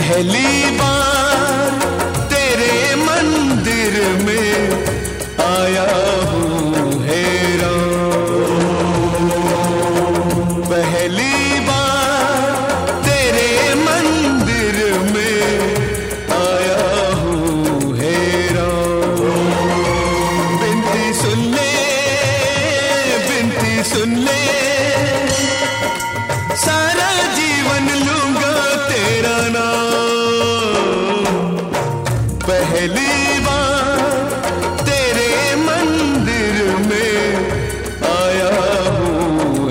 पहली बार तेरे मंदिर में आया हूँ हैरान। पहली बार तेरे मंदिर में आया हूँ हैरान। बिनती सुन ले, बिनती सुन ले, सारा जीवन लूंगा तेरा नाम। पहली बार तेरे मंदिर में आया हूँ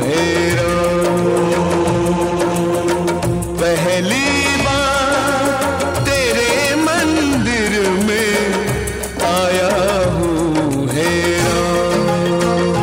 हैरान। पहली बार तेरे मंदिर में आया हूँ हैरान।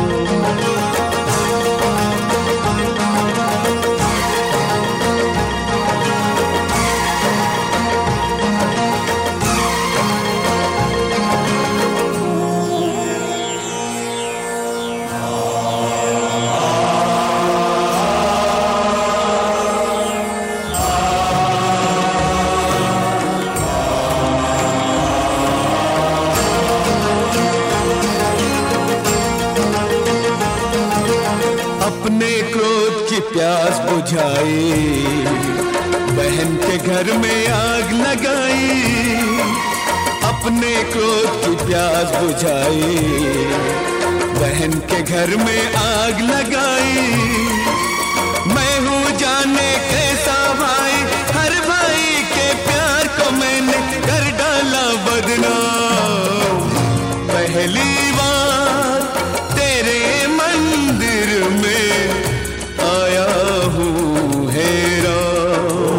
अपने क्रोध की प्यास बुझाई, बहन के घर में आग लगाई। अपने क्रोध की प्यास बुझाई, बहन के घर में आग लगाई। मैं हूँ जाने कैसा भाई, हर भाई के प्यार को मैंने कर डाला बदनाम। पहली बार तेरे मंदिर में आया हूँ हैरान।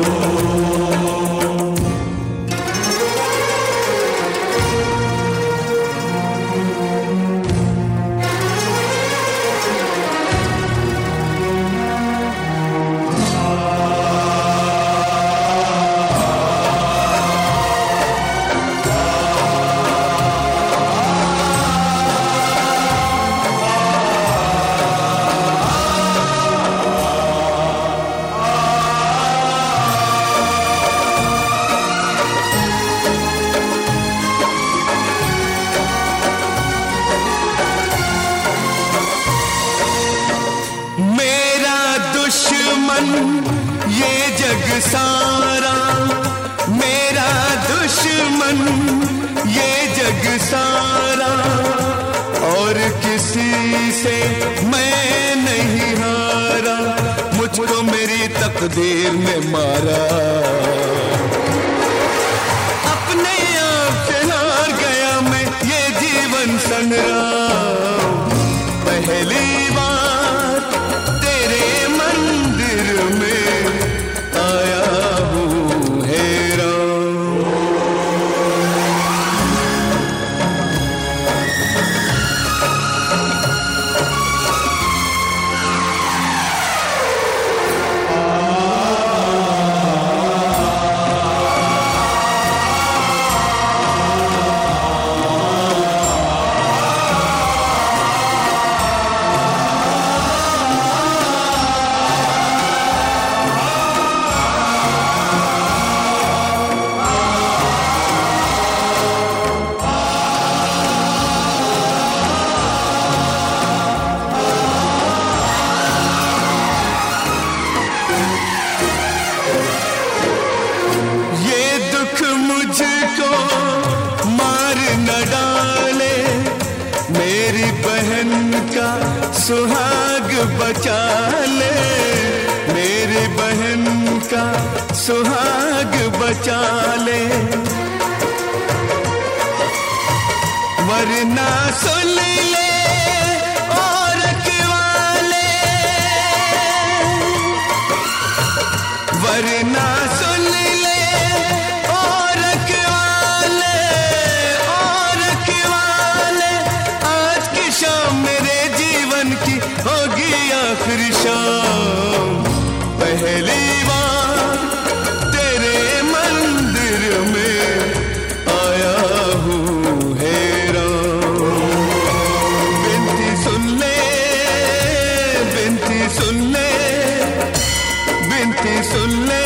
दुश्मन ये जग सारा, मेरा दुश्मन ये जग सारा, और किसी से मैं नहीं हारा। मुझको मेरी तकदीर में मारा, अपने आप से हार गया मैं ये जीवन संग्राम। पहली बार तेरे मंदिर में आया हूँ हैरान। मुझको मार न डाले, मेरी बहन का सुहाग बचा ले। मेरी बहन का सुहाग बचा ले, वरना सुन ले और रखवाले, वरना सुन ले होगी आखिरी शाम। पहली बार तेरे मंदिर में आया हूँ हैरान। बिनती सुन ले, बिनती सुन ले, बिनती सुन ले।